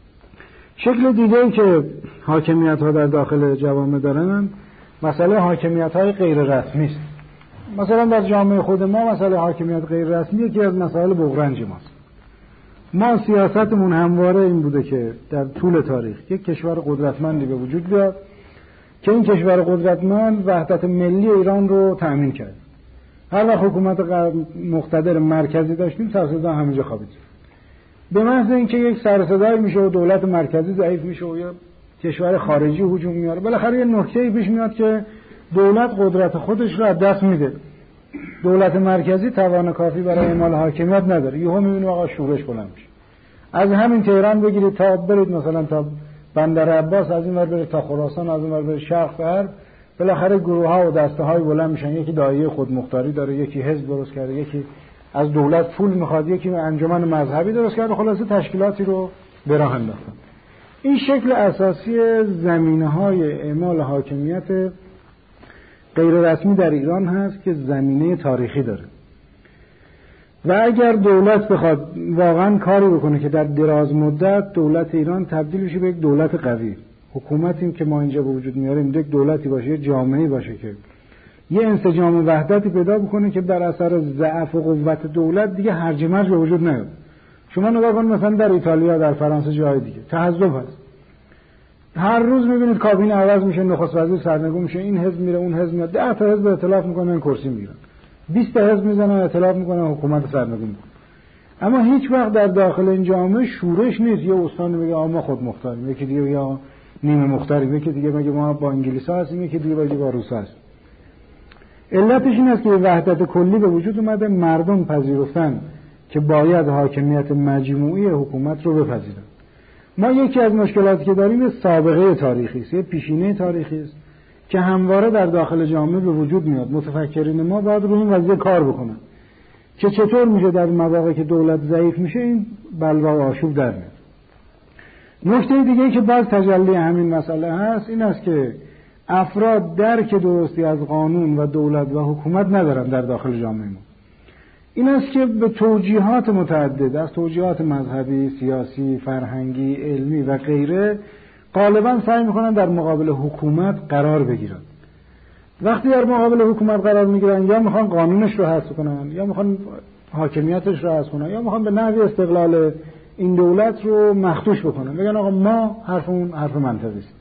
شکل دیگه‌ای که حاکمیت ها در داخل جوامع دارن مسئله حاکمیت های غیر رسمی است. مثلا در جامعه خود ما مسئله حاکمیت غیر رسمی یکی از مسائل بغرنج ماست. ما سیاستمون همواره این بوده که در طول تاریخ یک کشور قدرتمندی به وجود بیاد که این کشور قدرتمند وحدت ملی ایران رو تأمین کرد. هر وقت حکومت مقتدر مرکزی داشتیم سر صدا همه جا خوابید. به محض اینکه یک سر صدایی میشه و دولت مرکزی ضعیف میشه و یا کشور خارجی هجوم میاره، بالاخره یه نکته‌ای پیش میاد که دولت قدرت خودش رو از دست میده. دولت مرکزی توان کافی برای اعمال حاکمیت نداره. یهو میبینیم آقا شورش بلند میشه. از همین تهران بگیرید تا برید مثلا تا بندر عباس، از این ور برید تا خراسان، از اون ور برید شرق غرب، بالاخره گروه‌ها و دسته‌های بلند میشن. یکی دایره خودمختاری داره، یکی حزب درست کرده، یکی از دولت پول میخواد، یکی انجمن مذهبی درست کرده، خلاصه تشکیلاتی رو به راه انداختن. این شکل اساسی زمینه‌های اعمال حاکمیت غیر رسمی در ایران هست که زمینه تاریخی داره. و اگر دولت بخواد واقعا کاری بکنه که در دراز مدت دولت ایران تبدیل بشه به یک دولت قوی، حکومتی که ما اینجا به وجود میاریم یک دولتی باشه، یک جامعه‌ای باشه که یه انسجام و وحدتی پیدا بکنه که بر اثر ضعف و قوت دولت دیگه هرج و مرج به وجود نیاد. شما نگاه کن مثلا در ایتالیا، در فرانسه، جای دیگه تحزب هست. هر روز میبینید کابینه عوض میشه، نخست وزیر سرنگون میشه، این حزب میره، اون حزب میاد، ده تا حزب ائتلاف میکنن کرسی میگیرن، بیست تا حزب میزنن ائتلاف میکنن حکومت سرنگون میکنن. اما هیچ وقت در داخل این جامعه شورش نیست. یه استان میگه ما خود مختاریم، یکی دیگه یا نیمه مختاریم، یکی دیگه میگه ما با انگلیسا هستیم، یکی دیگه میگه با روسا هستیم. علتش این است که وحدت کلی به وجود اومده، مردم پذیرفتن که باید حاکمیت مجموعی حکومت رو بپذیرن. ما یکی از مشکلاتی که داریم سابقه تاریخی است، یه پیشینه تاریخی است که همواره در داخل جامعه به وجود میاد. متفکرین ما باید روی این قضیه کار بکنن که چطور میشه در مواقعی که دولت ضعیف میشه این بلوا و آشوب در میاد. نکته دیگه که باز تجلی همین مسئله هست این است که افراد درک درستی از قانون و دولت و حکومت ندارن در داخل جامعه ما. این است که به توجیهات متعدد، از توجیهات مذهبی، سیاسی، فرهنگی، علمی و غیره غالبا سعی میکنن در مقابل حکومت قرار بگیرن. وقتی در مقابل حکومت قرار میگیرن یا میخوان قانونش رو حذف کنن، یا میخوان حاکمیتش رو حذف کنن، یا میخوان به نحوی استقلال این دولت رو مخدوش بکنن، بگن آقا ما حرفمون حرف منطقی است.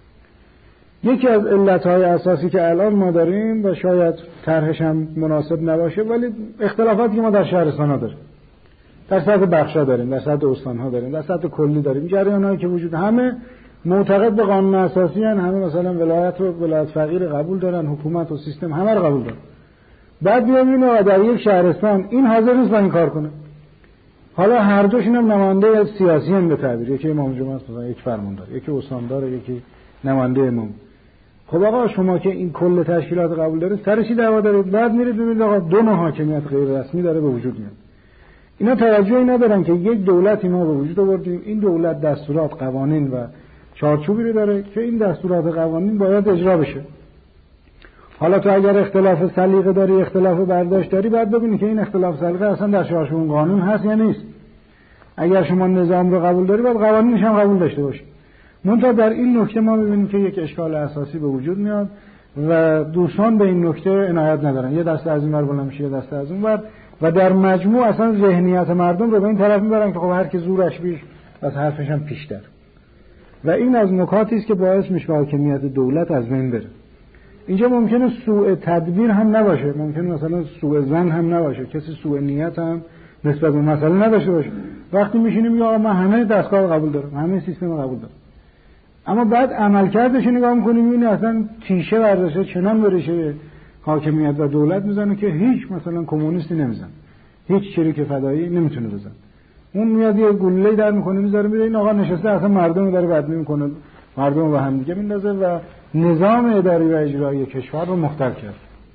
یکی از علتهای اساسی که الان ما داریم و شاید طرحش هم مناسب نباشه، ولی اختلافاتی که ما در شهرستان‌ها داریم، در سطح بخشا داریم، در سطح استان‌ها داریم، در سطح کلی داریم، جریانایی که وجود، همه معتقد به قانون اساسی ان، همه مثلا ولایت رو ولایت فقیر قبول دارن، حکومت و سیستم همه رو قبول دارن. بعد بیایم اینو در یک شهرستان این حاضر نیست با این کار کنه. حالا هر دوشون هم نماینده سیاسی ان به تعبیر، یکی امام جمعه است، مثلا یک فرماندار، یکی استاندار، یکی نماینده امام. خب آقا شما که این کل تشکیلات قبول دارید، سر چی دعوا دارید؟ بعد میرید ببینید آقا دو نوع حاکمیت غیر رسمی داره به وجود میاد. اینا توجهی ندارن که یک دولتی ما به وجود آوردیم، این دولت دستورات، قوانین و چارچوبی رو داره که این دستورات و قوانین باید اجرا بشه. حالا تو اگر اختلاف سلیقه داری، اختلاف برداشت داری، بعد ببینید که این اختلاف سلیقه اصلا در چارچوب قانون هست یا نیست. اگر شما نظام رو قبول داری، باید قوانینش هم قبول داشته باشی. منتها در این نکته ما می‌بینیم که یک اشکال اساسی به وجود میاد و دوستان به این نکته عنایت ندارن. یه دسته از این ور بالا میشه، یه دسته از اون ور، و در مجموع اصلا ذهنیت مردم رو به این طرف میبرن که خب هر کی زورش بیش از حرفش هم پیشتر. و این از نکاتی است که باعث میشه حاکمیت دولت از بین بره. اینجا ممکنه سوء تدبیر هم نباشه، ممکنه مثلا سوء ظن هم نباشه، کسی سوء نیت هم نسبت به مسئله نداشته باشه. وقتی میشینیم یا ما همه دستگاه قبول دارم، همه سیستم قبول دارم، اما بعد عملکردش نگاه می‌کنیم این اصلا تیشه برداشته چنان بریشه حاکمیت و دولت میزنه که هیچ مثلا کمونیستی نمیزنه، هیچ شریک فدایی نمیتونه بزنه. اون میاد یه گلوله در میکنه میذاره میره، این آقا نشسته اصلا مردم داره بدبین میکنه، مردم رو هم دیگه میندازه و نظام اداری و اجرایی کشور رو مختل کرد.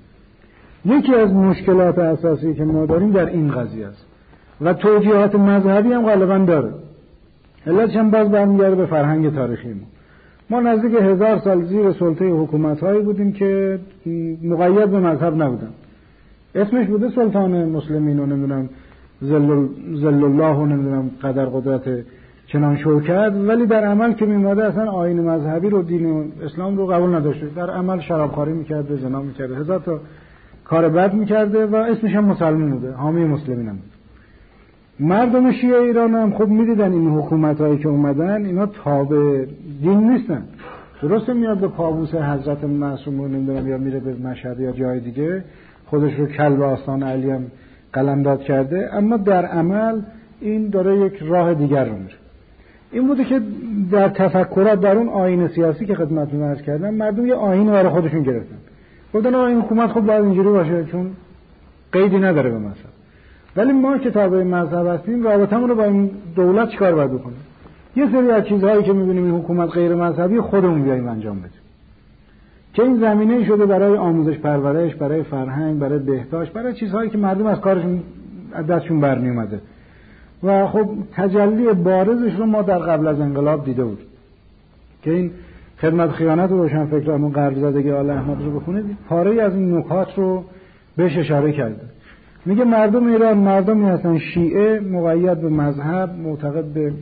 یکی از مشکلات اساسی که ما داریم در این قضیه است و توجیهات مذهبی هم غالبا داره. علتش هم باز برمیگرده به فرهنگ تاریخی ما. ما نزدیک هزار سال زیر سلطه حکومت‌هایی بودیم که مقید به مذهب نبودن. اسمش بوده سلطان مسلمین و نمیدونم ذل ذل الله و نمیدونم قدر قدرت چنان شوکت، ولی در عمل که میومده اصلا آیین مذهبی رو، دین اسلام رو قبول نداشته. در عمل شرابخواری میکرده، زنا میکرده، هزار تا کار بد میکرده و اسمش هم مسلمان بوده، حامی مسلمین هم بود. مردم شیعه ایران هم خب میدیدن این حکومتایی که اومدن اینا تابع دین نیستن. درسته میاد به پابوس حضرت معصوم نمیدونم یا میره به مشهد یا جای دیگه خودش رو کلب آستان علی هم قلمداد کرده، اما در عمل این داره یک راه دیگر رو میره. این بوده که در تفکرات در اون آیین سیاسی که خدمتتون عرض کردم مردم یه آیین برای خودشون گرفتن. گفتن این حکومت خب باید اینجوری باشه چون قیدی نداره به مذهب. ولی ما که تابع مذهب هستیم رابطمون رو با این دولت چیکار باید بکنیم؟ یه سری از چیزهایی که می‌بینیم این حکومت غیر مذهبی خودمون بیایم انجام بدیم. که این زمینه شده برای آموزش پرورش، برای فرهنگ، برای بهداشت، برای چیزهایی که مردم از کارشون دستشون برمی اومده. و خب تجلی بارزش رو ما در قبل از انقلاب دیده بود که این خدمت خیانت و روشنفکران غرب زدگی آل احمد رو بخونید، پاره‌ای از این نکات رو بهش اشاره کرده. میگه مردم ایران مردمی هستن شیعه، مقید به مذهب، معتقد به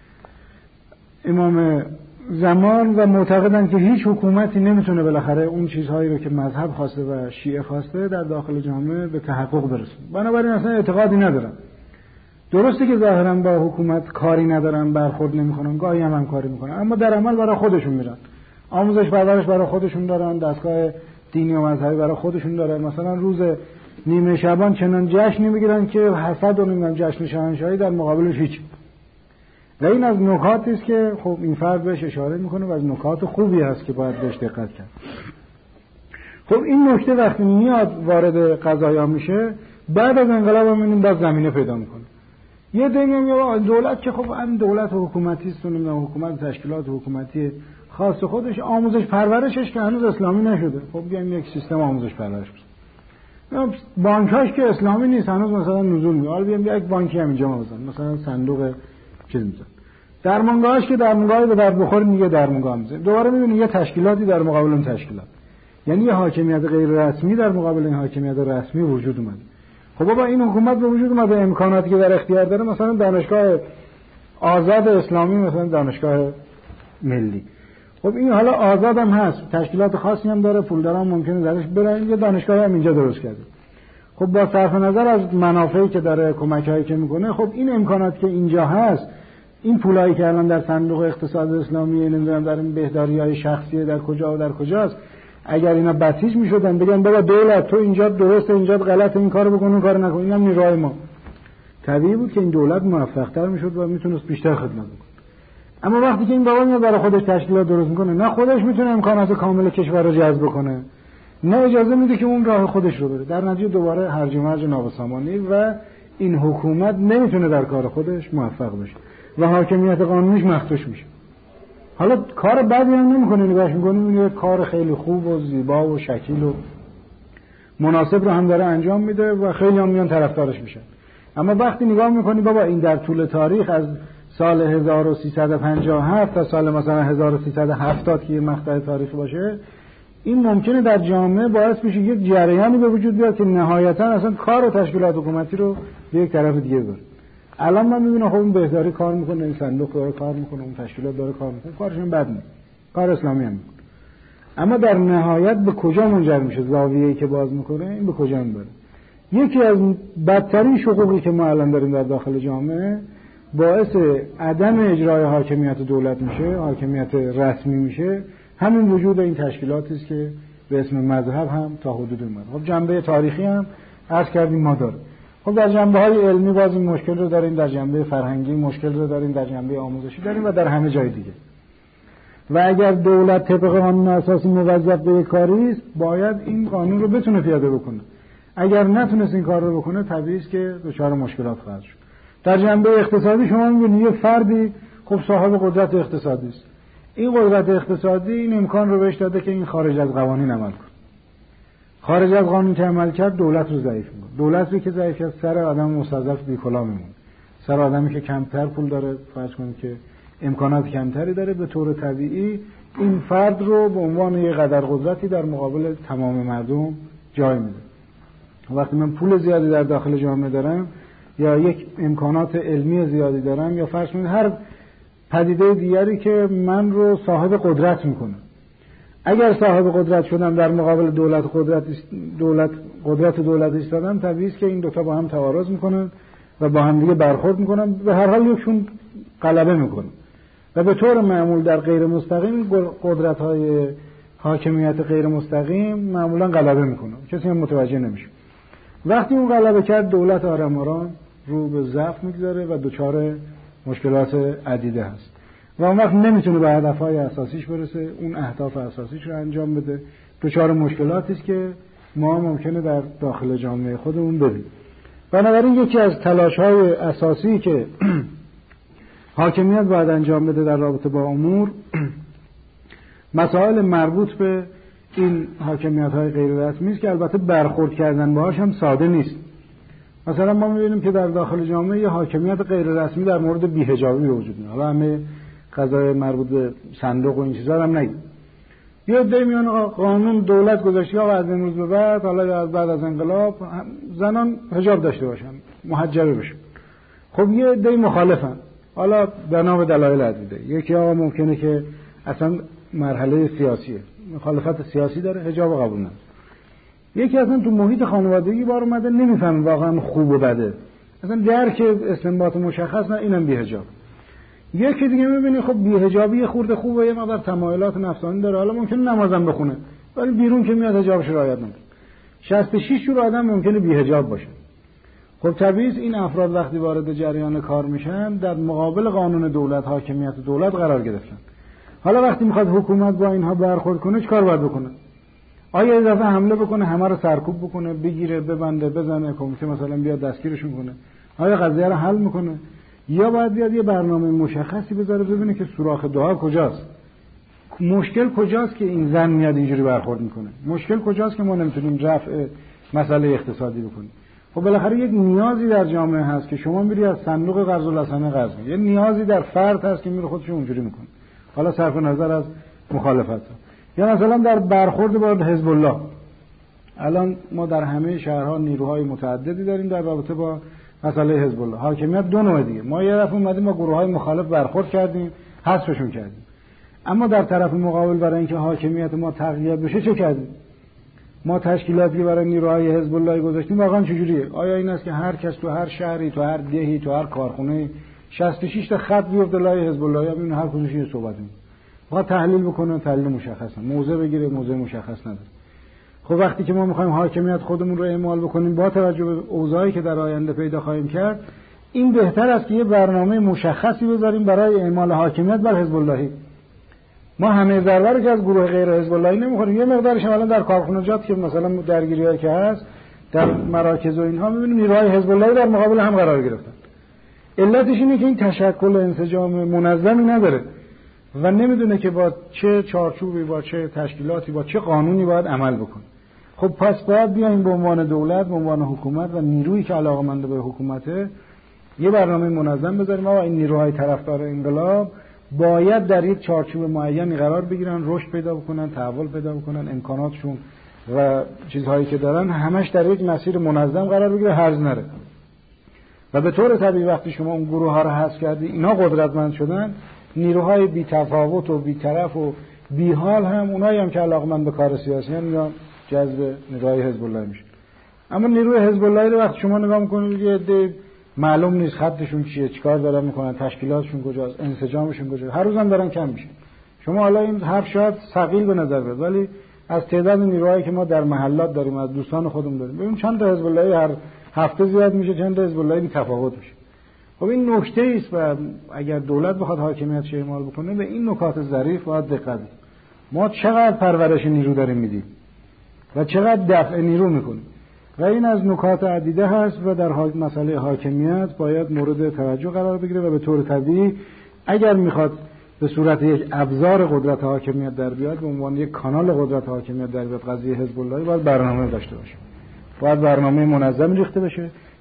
امام زمان و معتقدن که هیچ حکومتی نمیتونه بالاخره اون چیزهایی رو که مذهب خواسته و شیعه خواسته در داخل جامعه به تحقق برسونه. بنابراین اصلا اعتقادی ندارن. درسته که ظاهرا با حکومت کاری ندارن، برخورد نمیکنن، گاهی هم همکاری میکنن، اما در عمل برای خودشون میرن. آموزش پرورش برای خودشون دارن، دستگاه دینی و مذهبی برای خودشون دارن. مثلا روز نیمه شعبان چنان جشن میگیرن که حسد و نمیدونم جشن شاهنشاهی در مقابلش هیچ. و این از نکاتی است که خب این فرد بهش اشاره میکنه و از نکات خوبی هست که باید بهش دقت کرد. خب این نکته وقتی میاد وارد قضایا میشه، بعد از انقلاب میبینیم باز زمینه پیدا میکنه. یه دیگه میگه دولت که خب این دولت حکومتی است و نمیدونم حکومت تشکیلات حکومتی خاص خودش، آموزش پرورشش که هنوز اسلامی نشده. خب بیایم یک سیستم آموزش پرورش بزنیم. بانکاش که اسلامی نیست، هنوز مثلا نزول میاد. حالا بیایم یک بانکی هم اینجا بزنیم، مثلا صندوق چیز میذارن. درمانگاهش که درمانگاهی به درد بخور میگه درمانگاه میذاره. دوباره میبینی یه تشکیلاتی در مقابل اون تشکیلات. یعنی یه حاکمیت غیر رسمی در مقابل این حاکمیت رسمی وجود اومده. خب بابا این حکومت به وجود اومده، امکاناتی که در اختیار داره، مثلا دانشگاه آزاد اسلامی، مثلا دانشگاه ملی. خب این حالا آزاد هم هست، تشکیلات خاصی هم داره، پولداران ممکنه درش برن، یه دانشگاه هم اینجا درست کرده. خب با صرف نظر از منافعی که داره، کمکایی که میکنه، خب این امکاناتی که اینجا هست، این پولایی که الان در صندوق اقتصاد اسلامی نمیدونم در این بهداری‌های شخصی در کجا و در کجاست، اگر اینا بسیج میشدن بگن بابا دولت تو اینجا درسته اینجا غلطه، این کارو بکن اون کارو نکن، اینم نیروهای ما، طبیعی بود که این دولت موفق‌تر میشد و میتونست بیشتر خدمت بکنه. اما وقتی که این بابا میاد برای خودش تشکیلات درست میکنه، نه خودش میتونه امکانات کامل کشور رو جذب کنه، نه اجازه میده که اون راه خودش رو بره، در نتیجه دوباره هرج و مرج نابسامانی و این حکومت نمیتونه در کار خودش موفق بشه و حاکمیت قانونیش مخدوش میشه. حالا کار بدی هم نمیکنه، نگاهش میکنیم یه کار خیلی خوب و زیبا و شکیل و مناسب رو هم داره انجام میده و خیلی هم میان طرفدارش میشن. اما وقتی نگاه میکنی بابا این در طول تاریخ از سال هزار و سیصد و پنجاه و هفت تا سال مثلا هزار و سیصد و هفتاد که یه مقطع تاریخی باشه، این ممکنه در جامعه باعث بشه یک جریانی به وجود بیاد که نهایتا اصلا کار و تشکیلات حکومتی رو به یک طرف دیگه ببره. الان من میبینم خب اون بهداری کار میکنه، این صندوق داره کار میکنه، اون تشکیلات داره کار میکنه، کارشون بد نیست، کار اسلامی هم میکنه. اما در نهایت به کجا منجر میشه؟ زاویه‌ای که باز میکنه این به کجا میبره؟ یکی از بدترین شقوقی که ما الان داریم در داخل جامعه باعث عدم اجرای حاکمیت دولت میشه، حاکمیت رسمی میشه، همین وجود این تشکیلاتی است که به اسم مذهب هم تا حدود اومد. خب جنبه تاریخی هم عرض کردیم ما داره. خب در جنبه‌های علمی باز این مشکل رو داریم، در جنبه فرهنگی مشکل رو داریم، در جنبه آموزشی داریم و در همه جای دیگه. و اگر دولت طبق قانون اساسی موظف به کاری است، باید این قانون رو بتونه پیاده بکنه. اگر نتونست این کار رو بکنه، طبیعی است که دچار مشکلات خواهد شد. در جنبه اقتصادی شما می‌بینید یه فردی خب صاحب قدرت اقتصادی است. این قدرت اقتصادی این امکان رو بهش داده که این خارج از قوانین عمل کنه. خارج از قانون که عمل کرد دولت رو ضعیف می‌کنه. دولت رو که ضعیف کرد سر آدم مستضعف بی‌کلاه میمونه. سر آدمی که کمتر پول داره، فرض کنید که امکانات کمتری داره، به طور طبیعی این فرد رو به عنوان یک قدر قدرتی در مقابل تمام مردم جای میده. وقتی من پول زیادی در داخل جامعه دارم یا یک امکانات علمی زیادی دارم یا فرض کنید هر پدیده دیگری که من رو صاحب قدرت میکنه، اگر صاحب قدرت شدم در مقابل دولت قدرت دولت قدرت دولت ایستادم، طبیعی است که این دوتا با هم تعارض میکنن و با هم دیگه برخورد میکنن، به هر حال یکشون غلبه میکنه و به طور معمول در غیر مستقیم قدرت‌های حاکمیت غیر مستقیم معمولا غلبه میکنه، کسی هم متوجه نمیشه. وقتی اون غلبه کرد، دولت آرام‌آرام رو به ضعف میگذاره و دچار مشکلات عدیده هست و اون وقت نمیتونه به هدفهای اساسیش برسه، اون اهداف اساسیش رو انجام بده، دچار مشکلاتی است که ما ممکنه در داخل جامعه خودمون ببینیم. بنابراین یکی از تلاش‌های اساسی که حاکمیت باید انجام بده در رابطه با امور، مسائل مربوط به این حاکمیت‌های غیر رسمی است که البته برخورد کردن باهاش هم ساده نیست. مثلا ما می‌بینیم که در داخل جامعه یه حاکمیت غیر رسمی در مورد بی‌حجابی وجود داره. حالا همه قضايا مربوط به صندوق و این چیزا هم نگیم. یه عده میان قانون دولت گذاشته آقا از امروز به بعد، حالا یا از بعد از انقلاب، زنان حجاب داشته باشن، محجبه بشن. خب یه عده مخالفن، حالا بنا به دلایل عدیده. یکی آقا ممکنه که اصلا مرحله سیاسیه، مخالفت سیاسی داره، حجاب قبول نداره. یکی اصلا تو محیط خانوادگی بار اومده، نمیفهمه واقعا خوب و بده، اصلا درک استنباط مشخص نه، اینم بی‌حجاب. یکی دیگه میبینی خب بی‌حجابی خورده خوبه، یه مقدار تمایلات نفسانی داره، حالا ممکنه نمازم بخونه ولی بیرون که میاد حجابش رعایت نمیکنه. شصت و شش جور آدم ممکنه بی‌حجاب باشه. خب طبیعی است این افراد وقتی وارد جریان کار میشن در مقابل قانون دولت، حاکمیت دولت قرار گرفتن. حالا وقتی میخواد حکومت با اینها برخورد کنه چیکار باید بکنه؟ آیا یه دفعه حمله بکنه، همه رو سرکوب بکنه، بگیره، ببنده، بزنه، کمیته مثلا بیاد دستگیرشون کنه؟ آیا قضیه رو حل میکنه؟ یا باید بیاد یه برنامه مشخصی بذاره ببینه که سوراخ دعا کجاست؟ مشکل کجاست که این زن میاد اینجوری برخورد میکنه؟ مشکل کجاست که ما نمیتونیم رفع مسئله اقتصادی بکنیم؟ خب بالاخره یک نیازی در جامعه هست که شما میری از صندوق قرض الحسنه قرض می‌کنی. یه نیازی در فرد هست که میره خودش اونجوری میکنه. حالا صرف نظر از مخالفت. یا مثلا در برخورد با حزب الله، الان ما در همه شهرها نیروهای متعددی داریم در رابطه با مسئله حزب الله. حاکمیت دو نوع دیگه، ما یه دفعه اومدیم با گروه‌های مخالف برخورد کردیم، حذفشون کردیم. اما در طرف مقابل برای اینکه حاکمیت ما تقویت بشه چه کردیم؟ ما تشکیلاتی برای نیروهای حزب الله گذاشتیم. واقعا چجوریه؟ آیا این است که هر کس تو هر شهری، تو هر دهی، تو هر کارخونه شصت و شش تا خط بیفته لای حزب الله، یا ببین هر کدومش یه صحبت می‌کنه. ما تحلیل بکنه، تحلیل مشخصه، موضع بگیره، موضع مشخص نداره. خب وقتی که ما می‌خوایم حاکمیت خودمون رو اعمال بکنیم با توجه به اوضاعی که در آینده پیدا خواهیم کرد، این بهتر است که یه برنامه مشخصی بذاریم برای اعمال حاکمیت بر حزب اللهی. ما همه ضربه رو که از گروه غیر حزب اللهی نمی‌خوریم، یه مقدارش الان در کارخونجات که مثلا درگیریایی که هست در مراکز و اینها می‌بینیم نیروهای حزب اللهی در مقابل هم قرار گرفتن. علتش اینه که این تشکل انسجام منظمی نداره و نمیدونه که با چه چارچوبی، با چه تشکیلاتی، با چه قانونی باید عمل بکنه. خب پس باید بیایم به عنوان دولت، به عنوان حکومت و نیرویی که علاقه‌مند به حکومته یه برنامه منظم بذاریم. آقا این نیروهای طرفدار انقلاب باید در یک چارچوب معینی قرار بگیرن، رشد پیدا بکنن، تحول پیدا بکنن، امکاناتشون و چیزهایی که دارن همش در یک مسیر منظم قرار بگیره، هرز نره. و به طور طبیعی وقتی شما اون گروه ها رو حذف کردی، اینا قدرتمند شدن، نیروهای بی تفاوت و بی طرف و بی حال هم اونایی هم که علاقمند به کار سیاسی هم یا جذب نگاه حزب الله میشه. اما نیروی حزب الله رو وقتی شما نگاه میکنید یه عده معلوم نیست خطشون چیه، چیکار دارن میکنن، تشکیلاتشون کجاست، انسجامشون کجاست، هر روزم دارن کم میشن. شما حالا این حرف شاید ثقیل به نظر بیاد، ولی از تعداد نیروهایی که ما در محلات داریم، از دوستان خودمون داریم، ببین چند تا حزب الله هر هفته زیاد میشه، چند تا حزب الله بی تفاوت میشه. خب این نکته است و اگر دولت بخواد حاکمیتش اعمال بکنه به این نکات ظریف باید دقت کنیم. ما چقدر پرورش نیرو داریم میدیم و چقدر دفع نیرو میکنیم و این از نکات عدیده هست و در مسئله حاکمیت باید مورد توجه قرار بگیره و به طور طبیعی اگر میخواد به صورت یک ابزار قدرت حاکمیت در بیاد، به عنوان یک کانال قدرت حاکمیت در بیاد، قضیه حزب الله باید برنامه داشته باشه، باید برنامه منظم ریخته بشه،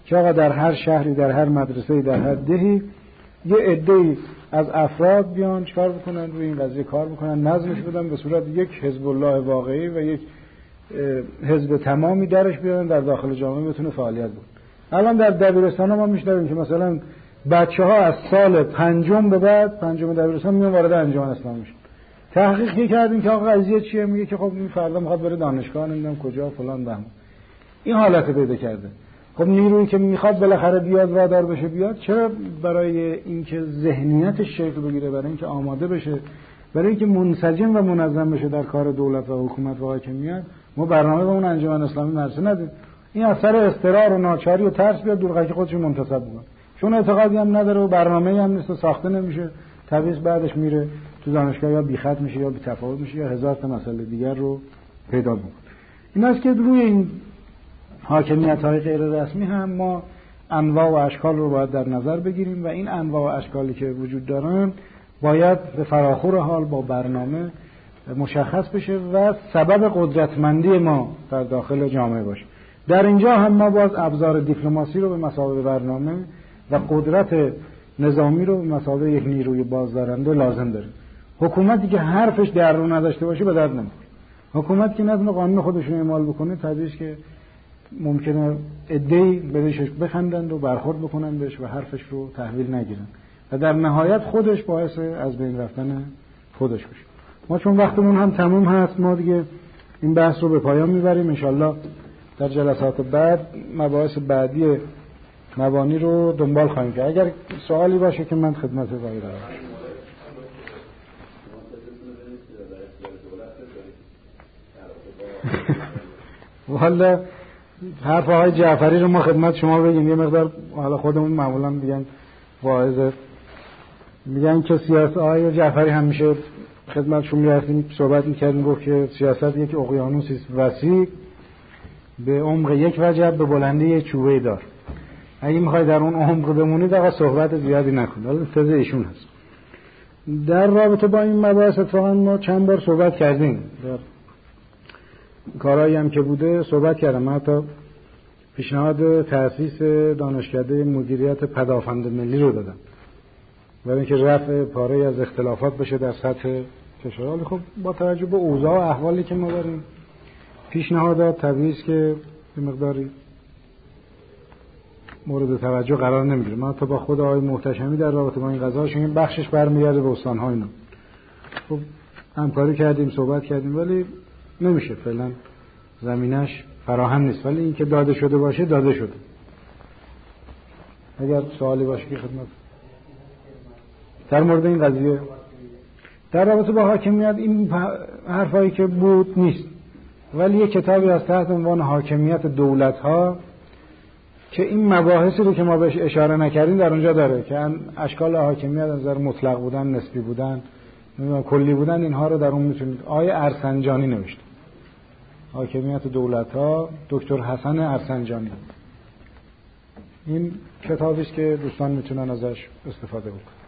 که آقا در هر شهری، در هر مدرسه‌ای، در هر دهی یه عده‌ای از افراد بیان چیکار بکنن، روی این قضیه کار بکنن، نظمش بدن به صورت یک حزب الله واقعی و یک حزب تمامی درش بیارن، در داخل جامعه بتونه فعالیت بکنه. الان در دبیرستان ما میشنویم که مثلا بچه‌ها از سال پنجم به بعد، پنجم دبیرستان میان وارد انجمن اسلامی میشن. تحقیق کردیم که آقا قضیه چیه؟ میگه که خب این فردا میخواد بره دانشگاه، نمیدونم کجا فلان بهم. این حالت پیدا کرده. خب نیرویی که میخواد بالاخره بیاد وادار بشه بیاد، چرا برای اینکه ذهنیتش شکل بگیره، برای اینکه آماده بشه، برای اینکه منسجم و منظم بشه در کار دولت و حکومت و حاکمیت، ما برنامه به اون انجمن اسلامی مرسه ندیم. این اثر اضطرار و ناچاری و ترس بیاد دورقکی خودش منتصب بکنه، چون اعتقادی هم نداره و برنامه‌ای هم نیست و ساخته نمیشه، طبیعی بعدش میره تو دانشگاه یا بی خط میشه یا بی تفاوت میشه یا هزار تا مسئله دیگر رو پیدا میکنه. این است که روی این حاکمیت‌های غیر رسمی هم ما انواع و اشکال رو باید در نظر بگیریم و این انواع و اشکالی که وجود دارن باید به فراخور حال با برنامه مشخص بشه و سبب قدرتمندی ما در داخل جامعه باشه. در اینجا هم ما باز ابزار دیپلماسی رو به مثابه برنامه و قدرت نظامی رو به مثابه یک نیروی بازدارنده لازم داریم. حکومتی که حرفش در رو نداشته باشه به درد نمیخوره. حکومتی که نظم قانون خودش رو اعمال بکنه طبیعیه که ممکنه عده‌ای بهش بخندند و برخورد بکنن بهش و حرفش رو تحویل نگیرن و در نهایت خودش باعث از بین رفتن خودش بشه. ما چون وقتمون هم تموم هست، ما دیگه این بحث رو به پایان میبریم. انشالله در جلسات بعد مباحث بعدی مبانی رو دنبال خواهیم کرد. اگر سوالی باشه که من خدمت وای دارم. والا حرف آقای جعفری رو ما خدمت شما بگیم. یه مقدار حالا خودمون معمولا میگن واعظ، میگن که سیاست آقای جعفری همیشه خدمتشون میرفتیم صحبت میکردیم، گفت که سیاست یک اقیانوسی است وسیع به عمق یک وجب به بلندی یک چوبه دار. اگه میخوای در اون عمق بمونید آقا صحبت زیادی نکن. حالا تز ایشون هست. در رابطه با این مباحث اتفاقا ما چند بار صحبت کردیم، در کارهایی هم که بوده صحبت کردم. من حتی پیشنهاد تأسیس دانشکده مدیریت پدافند ملی رو دادم برای اینکه رفع پاره از اختلافات بشه در سطح کشور. خب با توجه به اوضاع و احوالی که ما داریم پیشنهادات طبیعی است که به مقداری مورد توجه قرار نمیگیره. من حتی با خود آقای محتشمی در رابطه با این قضاهاشون این بخشش برمیگرده به استان‌ها اینا. خب همکاری کردیم، صحبت کردیم، ولی نمیشه، فعلا زمینش فراهم نیست. ولی این که داده شده باشه داده شده. اگر سوالی باشه که خدمت در مورد این قضیه در رابطه با حاکمیت این حرفایی که بود نیست، ولی یک کتابی از تحت عنوان حاکمیت دولت‌ها که این مباحثی رو که ما بهش اشاره نکردیم در اونجا داره که اشکال حاکمیت از نظر مطلق بودن، نسبی بودن، کلی بودن، اینها رو در اون میتونید. آقای ارسنجانی نوشته حاکمیت دولت‌ها، دکتر حسن ارسنجانی. این کتابی است که دوستان میتونن ازش استفاده بکنن.